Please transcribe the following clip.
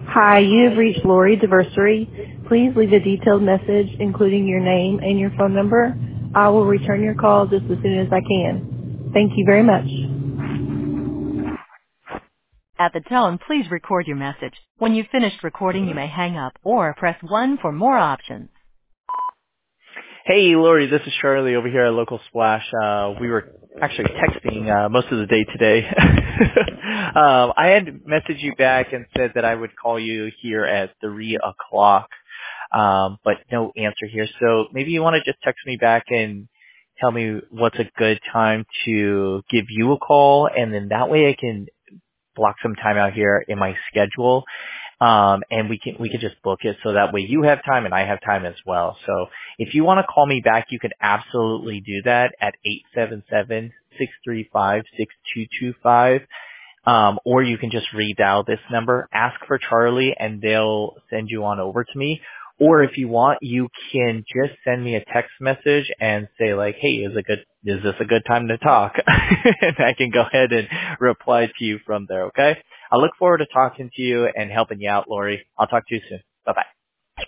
Hi, you have reached Lori Diversary. Please leave a detailed message, including your name and your phone number. I will return your call just as soon as I can. Thank you very much. At the tone, please record your message. When you've finished recording, you may hang up or press 1 for more options. Hey, Lori, this is Charlie over here at Local Splash. We were actually texting most of the day today. I had messaged you back and said that I would call you here at 3 o'clock, but no answer here. So maybe you want to just text me back and tell me what's a good time to give you a call, and then that way I can block some time out here in my schedule. And we can just book it so that way you have time and I have time as well. So if you want to call me back, you can absolutely do that at 877-635-6225. Or you can just redial this number, ask for Charlie, and they'll send you on over to me. Or if you want, you can just send me a text message and say like, hey, is this a good time to talk? And I can go ahead and reply to you from there, okay? I look forward to talking to you and helping you out, Lori. I'll talk to you soon. Bye-bye.